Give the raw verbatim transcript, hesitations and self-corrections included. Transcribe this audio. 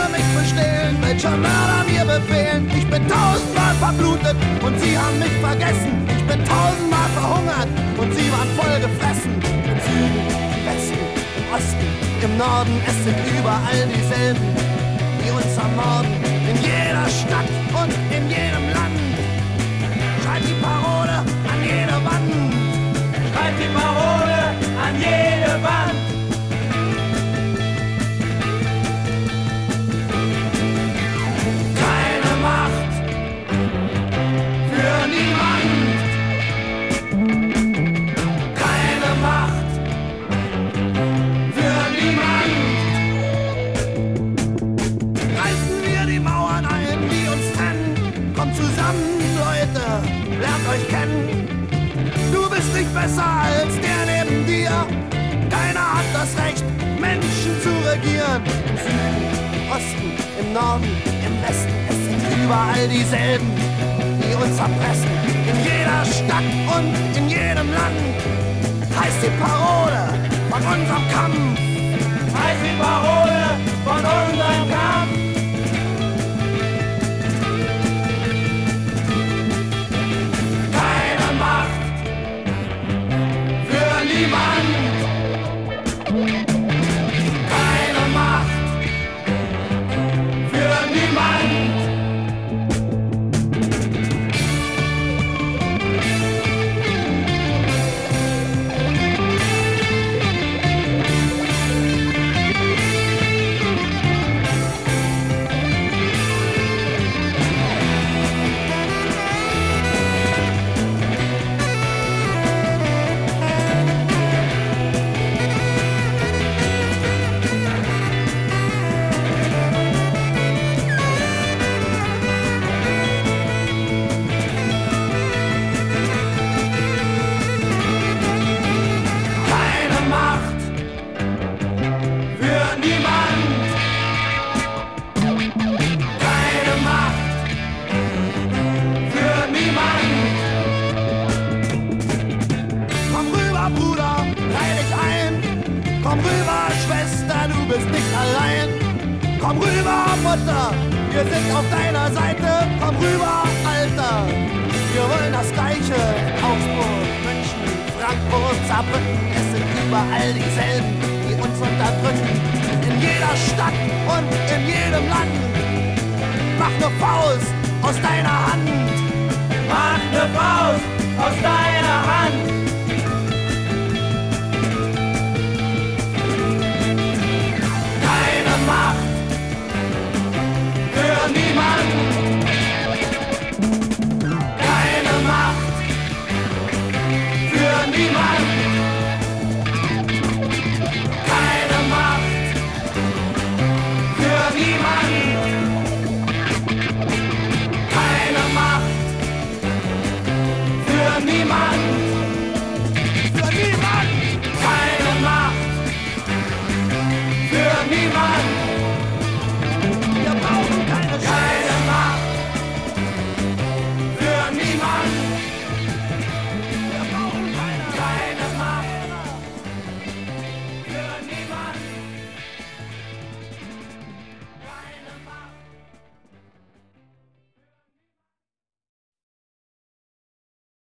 Morde mich bestehlen, welche Mörder mir befehlen. Ich bin tausendmal verblutet und sie haben mich vergessen. Ich bin tausendmal verhungert und sie waren voll gefressen. Im Süden, im Westen, im Osten, im Norden, es sind überall dieselben, die uns ermorden. In jeder Stadt und in jedem Land. Schreibt die Parole an jede Wand. Schreibt die Parole an jede Wand. Keine Macht für niemand. Keine Macht für niemand. Reißen wir die Mauern ein, die uns trennen. Kommt zusammen, Leute, lernt euch kennen. Du bist nicht besser als der neben dir. Keiner hat das Recht, Menschen zu regieren. Im Süden, im Osten, im Norden, im Westen, es sind überall dieselben, die uns erpressen. In jeder Stadt und in jedem Land heißt die Parole von unserem Kampf. Heißt die Parole von unserem Kampf. Keine Macht für niemand. Keine Macht für niemand. Komm rüber, Mutter, wir sind auf deiner Seite. Komm rüber, Alter, wir wollen das Gleiche. Augsburg, München, Frankfurt, Saarbrücken, es sind überall dieselben, die uns unterdrücken. In jeder Stadt und in jedem Land. Mach ne Faust aus deiner Hand. Mach ne Faust aus deiner Hand. Keine Macht für niemand. Keine Macht für niemand. Keine Macht für niemand. Keine Macht für niemand. Für niemand. Keine Macht für niemand.